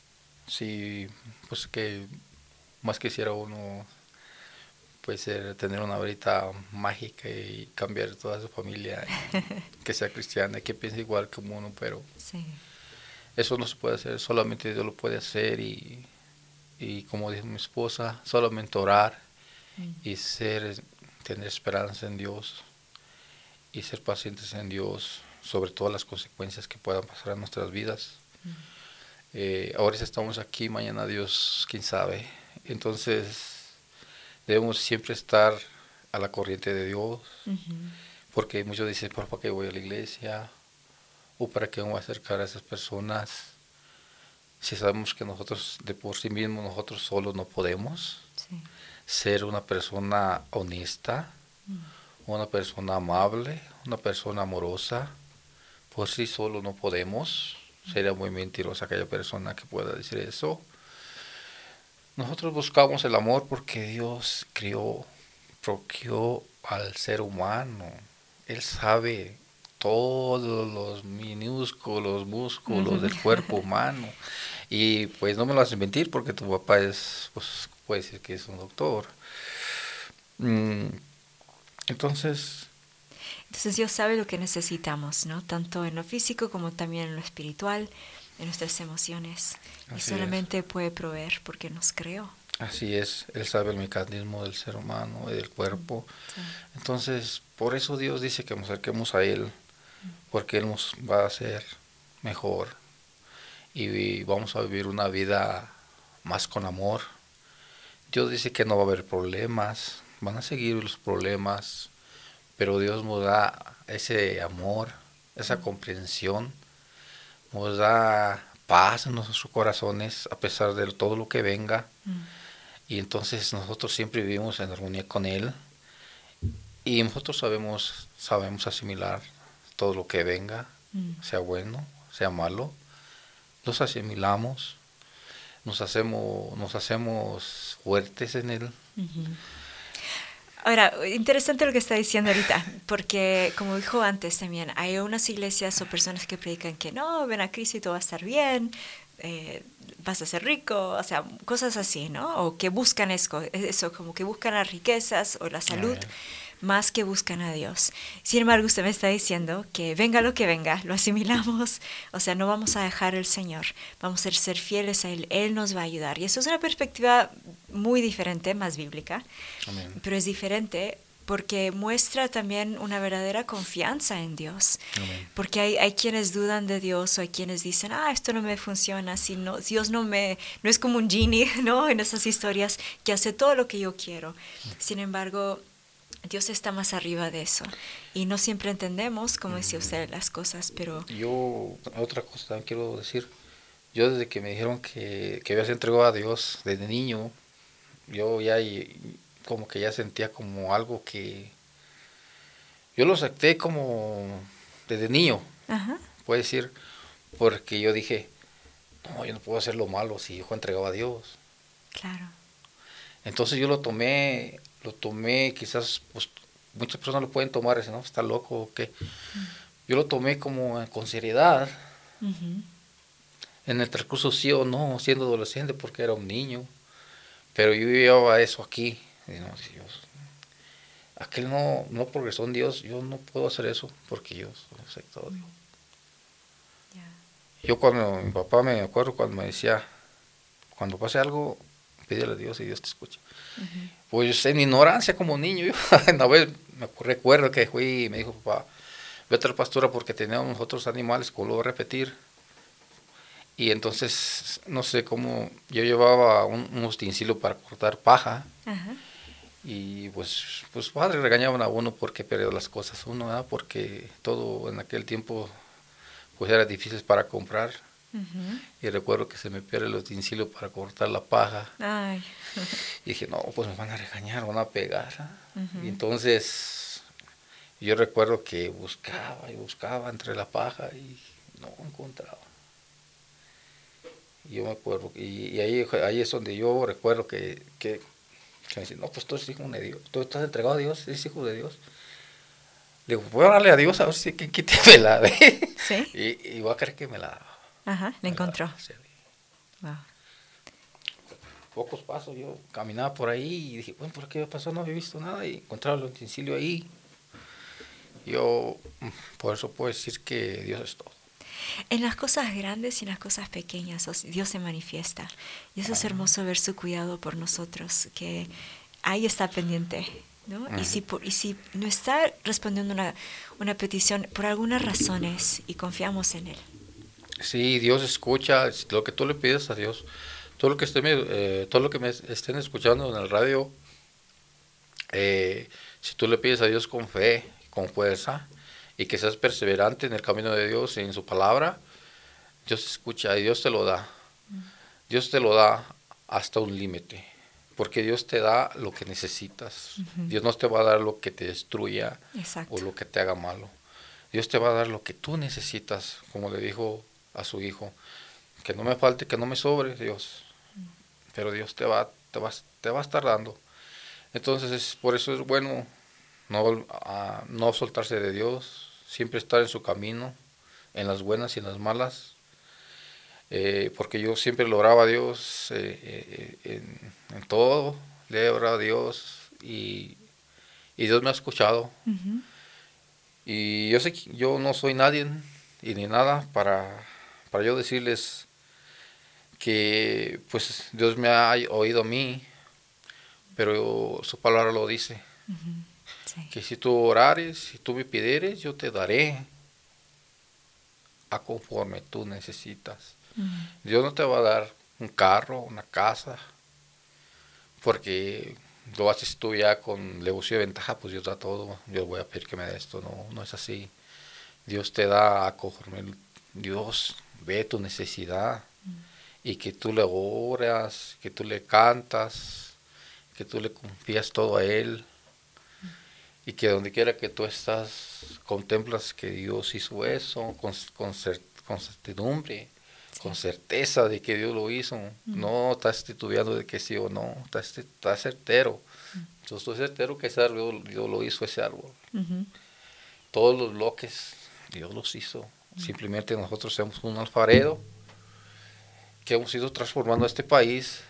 Sí, pues que más quisiera uno pues tener una varita mágica y cambiar toda su familia, que sea cristiana, que piense igual como uno, pero Sí. eso no se puede hacer, solamente Dios lo puede hacer y como dice mi esposa, solamente orar y tener esperanza en Dios y ser pacientes en Dios sobre todas las consecuencias que puedan pasar en nuestras vidas. Ahora estamos aquí, mañana Dios, quién sabe. Entonces debemos siempre estar a la corriente de Dios, porque muchos dicen, ¿para qué voy a la iglesia? ¿O para qué me voy a acercar a esas personas? Si sabemos que nosotros de por sí mismos, nosotros solos no podemos ser una persona honesta, una persona amable, una persona amorosa, por sí solo no podemos. Sería muy mentirosa aquella persona que pueda decir eso. Nosotros buscamos el amor porque Dios procreó al ser humano. Él sabe todos los minúsculos músculos del cuerpo humano. Y pues no me lo hacen mentir porque tu papá pues puede decir que es un doctor. Entonces Dios sabe lo que necesitamos, ¿no? Tanto en lo físico como también en lo espiritual, en nuestras emociones. Y solamente puede proveer porque nos creó. Así es, Él sabe el mecanismo del ser humano y del cuerpo. Sí. Entonces, por eso Dios dice que nos acerquemos a Él, porque Él nos va a hacer mejor y vamos a vivir una vida más con amor. Dios dice que no va a haber problemas, van a seguir los problemas, pero Dios nos da ese amor, esa comprensión, nos da paz en nuestros corazones a pesar de todo lo que venga. Y entonces nosotros siempre vivimos en armonía con Él y nosotros sabemos asimilar todo lo que venga, sea bueno, sea malo. Los asimilamos, nos hacemos fuertes en Él. Ahora, interesante lo que está diciendo ahorita, porque como dijo antes también, hay unas iglesias o personas que predican que no, ven a Cristo y todo va a estar bien, vas a ser rico, o sea, cosas así, ¿no? O que buscan eso, como que buscan las riquezas o la salud, más que buscan a Dios. Sin embargo, usted me está diciendo que venga lo que venga, lo asimilamos, o sea, no vamos a dejar al Señor, vamos a ser fieles a Él, Él nos va a ayudar. Y eso es una perspectiva muy diferente, más bíblica, pero es diferente porque muestra también una verdadera confianza en Dios. Porque hay quienes dudan de Dios o hay quienes dicen, esto no me funciona, Dios no es como un genie, ¿no? En esas historias que hace todo lo que yo quiero. Sin embargo, Dios está más arriba de eso y no siempre entendemos, como decía usted, las cosas, pero... Yo, otra cosa también quiero decir, yo desde que me dijeron que había sido entregado a Dios desde niño, yo ya como que ya sentía como algo que... Yo lo acepté como desde niño, puede decir, porque yo dije, no, yo no puedo hacer lo malo si yo fui entregado a Dios. Claro. Entonces yo lo tomé, quizás pues, muchas personas lo pueden tomar, ¿no? Está loco o qué. Yo lo tomé como con seriedad. En el transcurso sí o no, siendo adolescente, porque era un niño. Pero yo llevaba eso aquí. Y no, Dios, aquel no progresó en Dios, yo no puedo hacer eso porque yo soy aceptado a Dios. Yo cuando mi papá me acuerdo cuando me decía, cuando pase algo, pídele a Dios y Dios te escucha. Pues en mi ignorancia como niño, yo una vez me recuerdo que fui y me dijo, papá, vete a la pastura porque teníamos otros animales, como lo voy a repetir. Y entonces, no sé cómo, yo llevaba un utensilio para cortar paja. Y pues padre regañaban a uno porque perdió las cosas uno, ¿verdad? Porque todo en aquel tiempo pues era difícil para comprar. Y recuerdo que se me pierde el utensilio para cortar la paja. Y dije, no, pues me van a regañar, van a pegar. Y entonces yo recuerdo que buscaba entre la paja y no encontraba. Y yo me acuerdo, y ahí es donde yo recuerdo que me dicen, no, pues tú eres hijo de Dios, tú estás entregado a Dios, eres hijo de Dios. Le digo, voy a darle a Dios a ver si que me la dé. ¿Sí? Y voy a creer que me la daba. La encontró. Wow. pocos pasos, yo caminaba por ahí y dije, bueno, ¿por qué pasó? No había visto nada y encontraba el utensilio ahí. Yo, por eso puedo decir que Dios es todo. En las cosas grandes y en las cosas pequeñas Dios se manifiesta. Y eso es hermoso ver su cuidado por nosotros, que ahí está pendiente, ¿no? Y si no está respondiendo una petición por algunas razones y confiamos en Él. Sí, Dios escucha lo que tú le pides a Dios. Todo lo que me estén escuchando en el radio, si tú le pides a Dios con fe, con fuerza, y que seas perseverante en el camino de Dios y en su palabra, Dios escucha y Dios te lo da. Dios te lo da hasta un límite, porque Dios te da lo que necesitas. Dios no te va a dar lo que te destruya. Exacto. O lo que te haga malo. Dios te va a dar lo que tú necesitas, como le dijo a su hijo, que no me falte, que no me sobre, Dios. Pero Dios te va a estar dando. Entonces, por eso es bueno no soltarse de Dios, siempre estar en su camino, en las buenas y en las malas, porque yo siempre lo oraba a Dios en todo, le he orado a Dios y Dios me ha escuchado. Y yo sé que yo no soy nadie y ni nada para yo decirles que pues Dios me ha oído a mí, pero su palabra lo dice. Sí. Que si tú orares, si tú me pidieres, yo te daré a conforme tú necesitas. Dios no te va a dar un carro, una casa, porque lo haces tú ya con negocio de ventaja, pues Dios da todo, yo voy a pedir que me dé esto. No es así. Dios te da a conforme Dios ve tu necesidad y que tú le oras, que tú le cantas, que tú le confías todo a Él. Y que donde quiera que tú estás, contemplas que Dios hizo eso con certidumbre, sí, con certeza de que Dios lo hizo. No estás titubeando de que sí o no, estás certero. Yo estoy certero que ese árbol, Dios lo hizo, ese árbol. Todos los bloques, Dios los hizo. Simplemente nosotros somos un alfarero que hemos ido transformando a este país,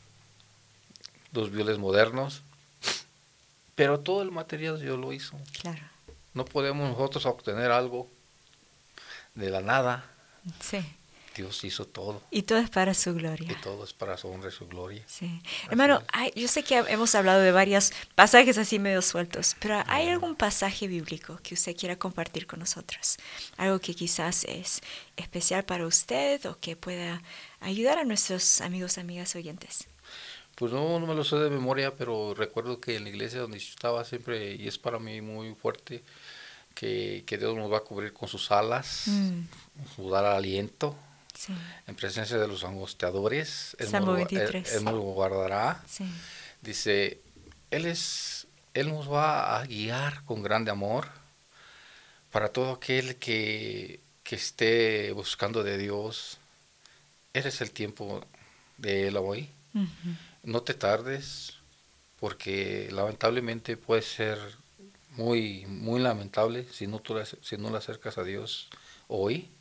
los violes modernos. Pero todo el material Dios lo hizo. Claro. No podemos nosotros obtener algo de la nada. Sí. Dios hizo todo. Y todo es para su gloria. Y todo es para su honra y su gloria. Sí. Hermano, yo sé que hemos hablado de varios pasajes así medio sueltos, pero ¿hay algún pasaje bíblico que usted quiera compartir con nosotros? Algo que quizás es especial para usted o que pueda ayudar a nuestros amigos, amigas, oyentes. Pues no me lo sé de memoria, pero recuerdo que en la iglesia donde yo estaba siempre, y es para mí muy fuerte, que Dios nos va a cubrir con sus alas, nos dar aliento, sí, en presencia de los angustiadores. Salmo 23. Él nos guardará. Sí. Dice, Él nos va a guiar con grande amor para todo aquel que esté buscando de Dios. Ese es el tiempo de Él hoy. No te tardes, porque lamentablemente puede ser muy, muy lamentable si no le acercas a Dios hoy,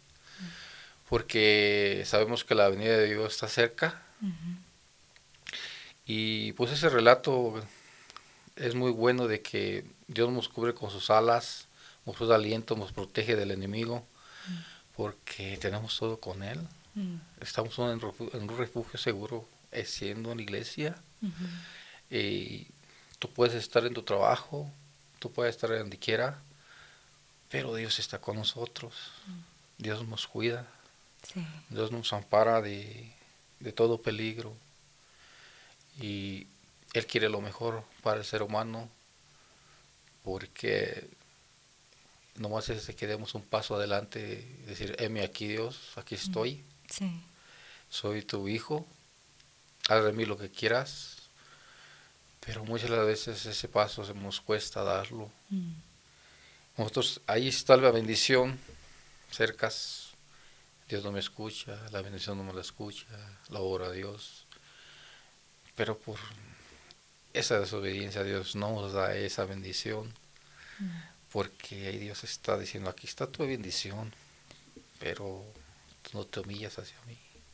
porque sabemos que la venida de Dios está cerca. Y pues ese relato es muy bueno de que Dios nos cubre con sus alas, nos da aliento, nos protege del enemigo, porque tenemos todo con Él. Estamos en un refugio seguro, siendo una iglesia. Y tú puedes estar en tu trabajo, tú puedes estar donde quiera, pero Dios está con nosotros. Dios nos cuida. Sí. Dios nos ampara de todo peligro. Y Él quiere lo mejor para el ser humano, porque nomás es que demos un paso adelante y decir, heme aquí, Dios, aquí estoy. Sí. Soy tu hijo, haz de mí lo que quieras. Pero muchas de las veces ese paso se nos cuesta darlo. Nosotros, ahí está la bendición, cercas. Dios no me escucha, la bendición no me la escucha, la ora a Dios. Pero por esa desobediencia Dios no nos da esa bendición. Porque ahí Dios está diciendo, aquí está tu bendición, pero tú no te humillas hacia mí.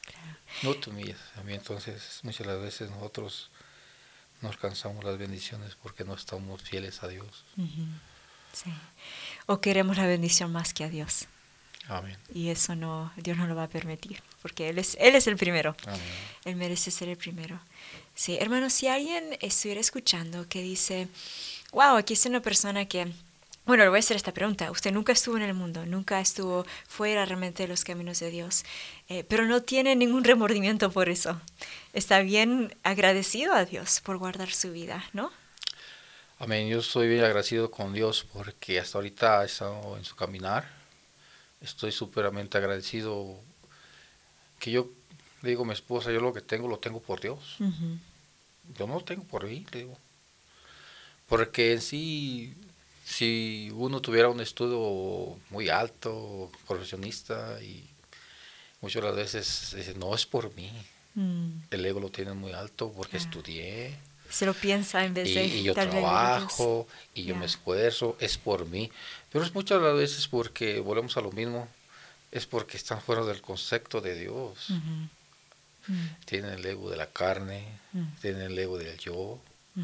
Claro. No te humillas a mí. Entonces, muchas de las veces nosotros no alcanzamos las bendiciones porque no estamos fieles a Dios. Sí. O queremos la bendición más que a Dios. Amén. Y eso Dios no lo va a permitir, porque Él es el primero. Amén. Él merece ser el primero. Sí, hermanos, si alguien estuviera escuchando que dice, wow, aquí está una persona que, bueno, le voy a hacer esta pregunta. Usted nunca estuvo en el mundo, nunca estuvo fuera realmente de los caminos de Dios, pero no tiene ningún remordimiento por eso. Está bien agradecido a Dios por guardar su vida, ¿no? Amén. Yo estoy bien agradecido con Dios porque hasta ahorita he estado en su caminar. Estoy súperamente agradecido que yo le digo a mi esposa, yo lo que tengo lo tengo por Dios. Yo no lo tengo por mí, le digo. Porque en sí, si uno tuviera un estudio muy alto, profesionista, y muchas de las veces dice, no es por mí. El ego lo tiene muy alto porque estudié. Se lo piensa en vez de... Y yo trabajo, y yo me esfuerzo, es por mí. Pero es muchas de las veces porque, volvemos a lo mismo, es porque están fuera del concepto de Dios. Tienen el ego de la carne, tienen el ego del yo.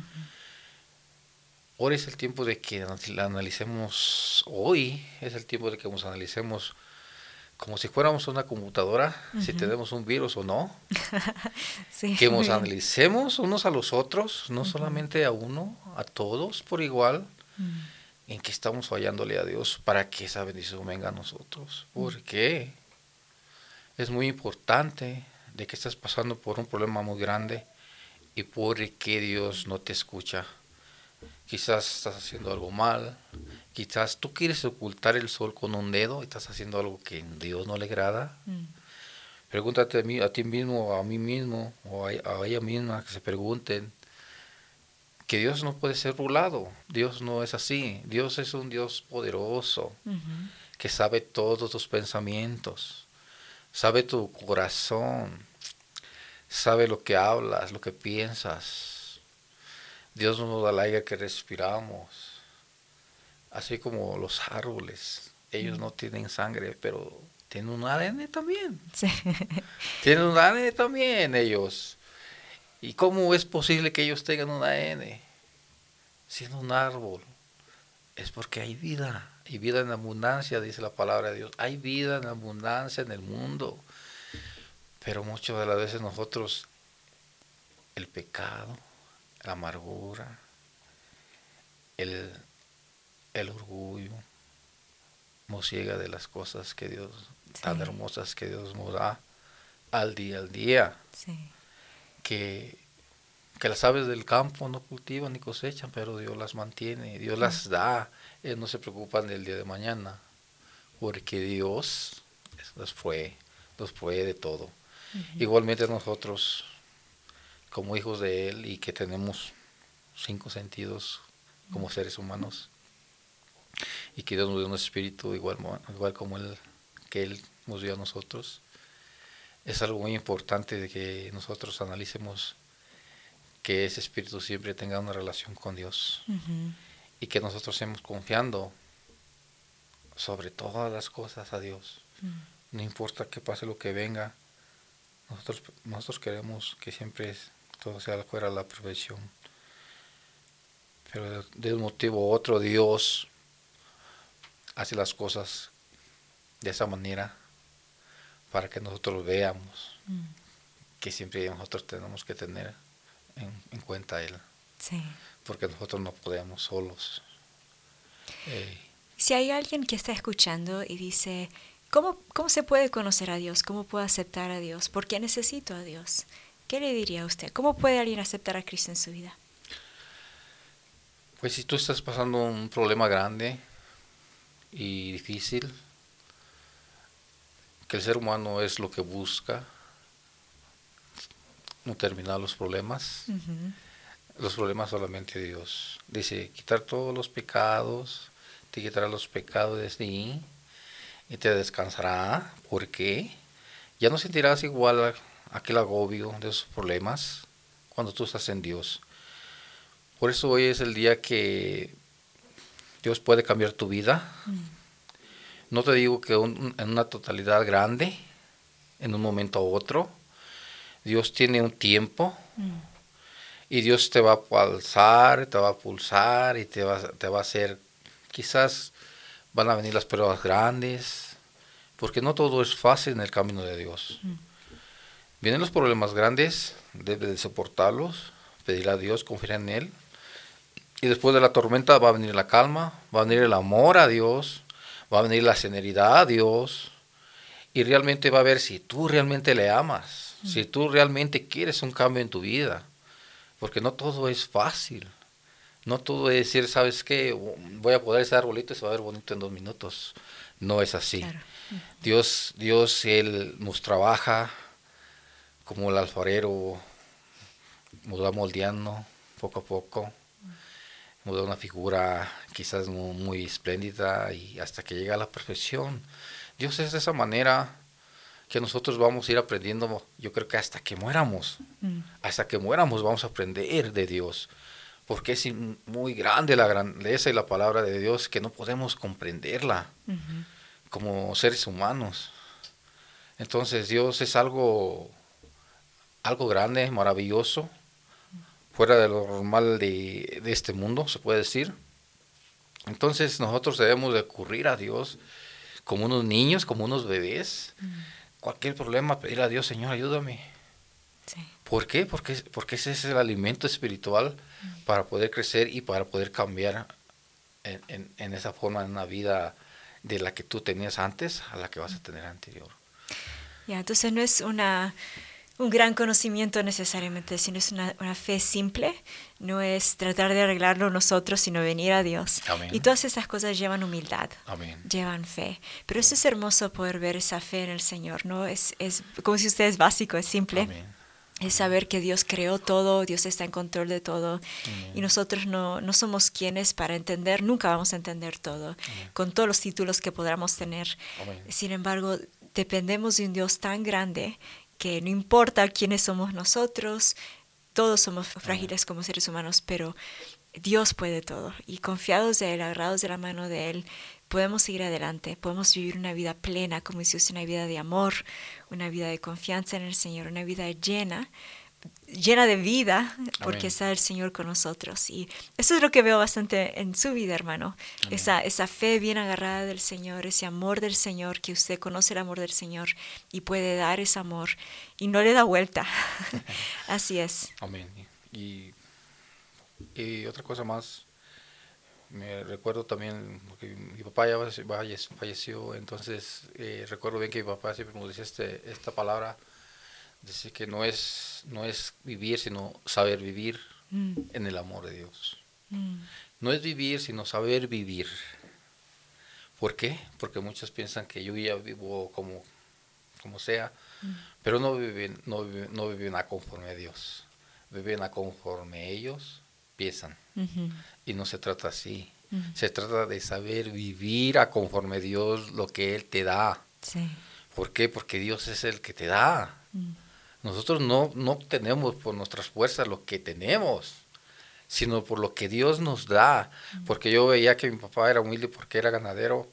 Ahora es el tiempo de que la analicemos, hoy es el tiempo de que nos analicemos como si fuéramos una computadora, si tenemos un virus o no. Sí, que nos analicemos unos a los otros, no solamente a uno, a todos por igual, en que estamos fallándole a Dios para que esa bendición venga a nosotros. Porque es muy importante de que estás pasando por un problema muy grande y porque Dios no te escucha. Quizás estás haciendo algo mal, quizás tú quieres ocultar el sol con un dedo y estás haciendo algo que a Dios no le agrada. Pregúntate a ti mismo, a mí mismo, o a ella misma, que se pregunten que Dios no puede ser burlado. Dios no es así. Dios es un Dios poderoso, que sabe todos tus pensamientos, sabe tu corazón, sabe lo que hablas, lo que piensas. Dios nos da el aire que respiramos, así como los árboles. Ellos no tienen sangre, pero tienen un ADN también. Sí. Tienen un ADN también ellos. ¿Y cómo es posible que ellos tengan un ADN? Siendo un árbol. Es porque hay vida. Y vida en abundancia, dice la palabra de Dios. Hay vida en abundancia en el mundo. Pero muchas de las veces nosotros, el pecado, la amargura, el orgullo, nos ciega de las cosas que Dios, tan hermosas que Dios nos da al día. Sí. Que las aves del campo no cultivan ni cosechan, pero Dios las mantiene, Dios las da. Ellos no se preocupan del día de mañana, porque Dios los provee de todo. Igualmente nosotros, como hijos de Él y que tenemos 5 sentidos como seres humanos, y que Dios nos dio un espíritu igual como que Él nos dio a nosotros, es algo muy importante de que nosotros analicemos que ese espíritu siempre tenga una relación con Dios, y que nosotros estemos confiando sobre todas las cosas a Dios. No importa que pase lo que venga, nosotros queremos que siempre todo sea fuera la perfección. Pero de un motivo u otro Dios hace las cosas de esa manera para que nosotros veamos que siempre nosotros tenemos que tener en cuenta a Él. Sí. Porque nosotros no podemos solos. Si hay alguien que está escuchando y dice, ¿cómo se puede conocer a Dios? ¿Cómo puedo aceptar a Dios? ¿Por qué necesito a Dios? ¿Qué le diría a usted? ¿Cómo puede alguien aceptar a Cristo en su vida? Pues si tú estás pasando un problema grande y difícil, que el ser humano es lo que busca, no terminar los problemas. Los problemas solamente Dios. Dice, quitar todos los pecados, te quitará los pecados de ti y te descansará. ¿Por qué? Ya no sentirás igual aquel agobio de esos problemas cuando tú estás en Dios. Por eso hoy es el día que Dios puede cambiar tu vida. No te digo que en una totalidad grande, en un momento a otro. Dios tiene un tiempo y Dios te va a alzar, te va a pulsar y te va a hacer, quizás van a venir las pruebas grandes, porque no todo es fácil en el camino de Dios. Vienen los problemas grandes, debes de soportarlos, pedirle a Dios, confiar en Él. Y después de la tormenta va a venir la calma, va a venir el amor a Dios, va a venir la serenidad a Dios. Y realmente va a ver si tú realmente le amas, si tú realmente quieres un cambio en tu vida. Porque no todo es fácil. No todo es decir, ¿sabes qué? Voy a podar ese arbolito y se va a ver bonito en 2 minutos. No es así. Claro. Dios, Él nos trabaja como el alfarero, nos va moldeando poco a poco. Nos da una figura quizás muy espléndida y hasta que llega a la perfección. Dios es de esa manera que nosotros vamos a ir aprendiendo, yo creo que hasta que muéramos. Hasta que muéramos vamos a aprender de Dios. Porque es muy grande la grandeza y la palabra de Dios que no podemos comprenderla como seres humanos. Entonces Dios es algo grande, maravilloso, fuera de lo normal de este mundo, se puede decir. Entonces nosotros debemos de recurrir a Dios como unos niños, como unos bebés. Cualquier problema, pedir a Dios, Señor, ayúdame. Sí. ¿Por qué? Porque ese es el alimento espiritual para poder crecer y para poder cambiar en esa forma, en una vida de la que tú tenías antes a la que vas a tener anterior. Ya, entonces no es un gran conocimiento necesariamente, sino es una fe simple, no es tratar de arreglarlo nosotros, sino venir a Dios. Amén. Y todas esas cosas llevan humildad, Amén. Llevan fe. Pero eso es hermoso poder ver esa fe en el Señor, ¿no? Es como si usted es básico, es simple. Amén. Es saber que Dios creó todo, Dios está en control de todo. Amén. Y nosotros no somos quienes para entender, nunca vamos a entender todo, Amén. Con todos los títulos que podamos tener. Amén. Sin embargo, dependemos de un Dios tan grande que no importa quiénes somos nosotros, todos somos frágiles como seres humanos, pero Dios puede todo. Y confiados de Él, agarrados de la mano de Él, podemos seguir adelante, podemos vivir una vida plena, como dice usted, una vida de amor, una vida de confianza en el Señor, una vida llena de vida, porque Amén. Está el Señor con nosotros. Y eso es lo que veo bastante en su vida, hermano. Esa fe bien agarrada del Señor, ese amor del Señor, que usted conoce el amor del Señor y puede dar ese amor y no le da vuelta. Así es. Amén. Y otra cosa más, me recuerdo también, porque mi papá ya falleció, entonces recuerdo bien que mi papá siempre nos decía esta palabra. Dice que no es vivir, sino saber vivir en el amor de Dios. No es vivir, sino saber vivir. ¿Por qué? Porque muchos piensan que yo ya vivo como sea, pero no viven a conforme a Dios. Viven a conforme ellos piensan. Y no se trata así. Se trata de saber vivir a conforme a Dios lo que Él te da. Sí. ¿Por qué? Porque Dios es el que te da. Nosotros no obtenemos por nuestras fuerzas lo que tenemos, sino por lo que Dios nos da. Porque yo veía que mi papá era humilde porque era ganadero.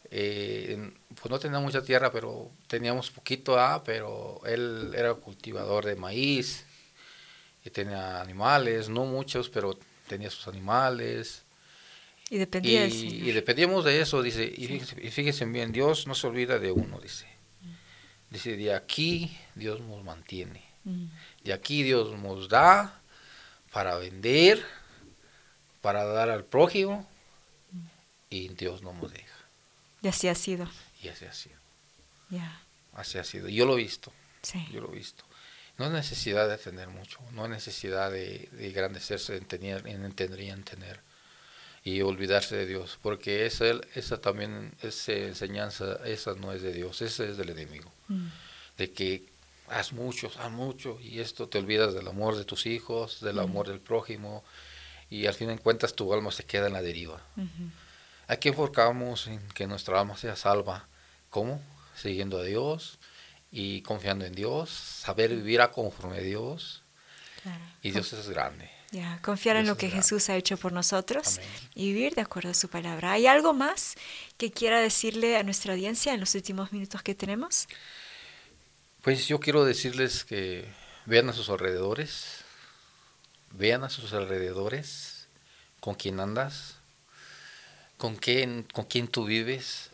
Pues no tenía mucha tierra, pero teníamos poquito, pero él era cultivador de maíz y tenía animales, no muchos, pero tenía sus animales. Y dependía del Señor. Y dependíamos de eso, dice. Y fíjense bien, Dios no se olvida de uno, dice. Dice, de aquí Dios nos mantiene. De aquí Dios nos da para vender, para dar al prójimo, y Dios no nos deja. Y así ha sido. Y así ha sido. Yeah. Así ha sido. Yo lo he visto. Sí. Yo lo he visto. No hay necesidad de tener mucho. No hay necesidad de engrandecerse en tener y olvidarse de Dios. Porque esa enseñanza, esa no es de Dios. Esa es del enemigo. De que haz mucho, y esto te olvidas del amor de tus hijos, del amor del prójimo, y al fin de cuentas tu alma se queda en la deriva. Aquí enfocamos en que nuestra alma sea salva. ¿Cómo? Siguiendo a Dios y confiando en Dios, saber vivir a conforme a Dios. Claro. Y Dios es grande. Confiar en lo que Jesús ha hecho por nosotros. Amén. Y vivir de acuerdo a su palabra. ¿Hay algo más que quiera decirle a nuestra audiencia en los últimos minutos que tenemos? Pues yo quiero decirles que vean a sus alrededores, con quién andas, con quién tú vives,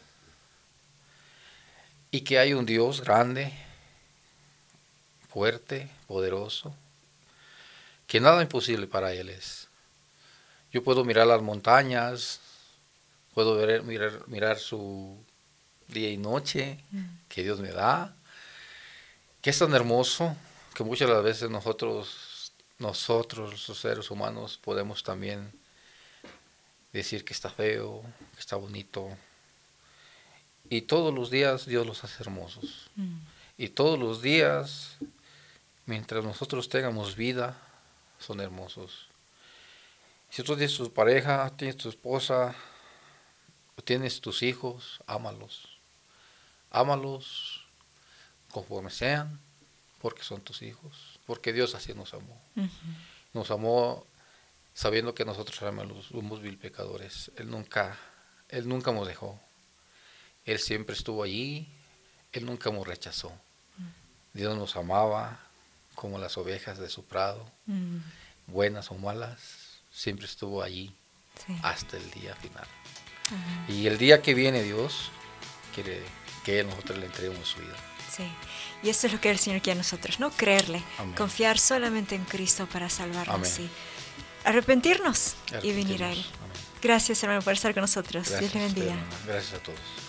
y que hay un Dios grande, fuerte, poderoso, que nada imposible para Él es. Yo puedo mirar las montañas, puedo mirar su día y noche que Dios me da, que es tan hermoso que muchas de las veces nosotros los seres humanos podemos también decir que está feo, que está bonito. Y todos los días Dios los hace hermosos. Y todos los días, mientras nosotros tengamos vida, son hermosos. Si tú tienes tu pareja, tienes tu esposa, o tienes tus hijos, ámalos. Ámalos conforme sean, porque son tus hijos. Porque Dios así nos amó. Nos amó sabiendo que nosotros somos vil pecadores. Él nunca nos dejó. Él siempre estuvo allí. Él nunca nos rechazó. Dios nos amaba como las ovejas de su prado, buenas o malas, siempre estuvo allí hasta el día final. Y el día que viene Dios quiere que nosotros le entreguemos su vida. Sí, y eso es lo que el Señor quiere a nosotros, no creerle, Amén. confiar solamente en Cristo para salvarnos. Amén. Y arrepentirnos y venir a Él. Amén. Gracias, hermano, por estar con nosotros. Gracias, Dios le bendiga. Gracias a todos.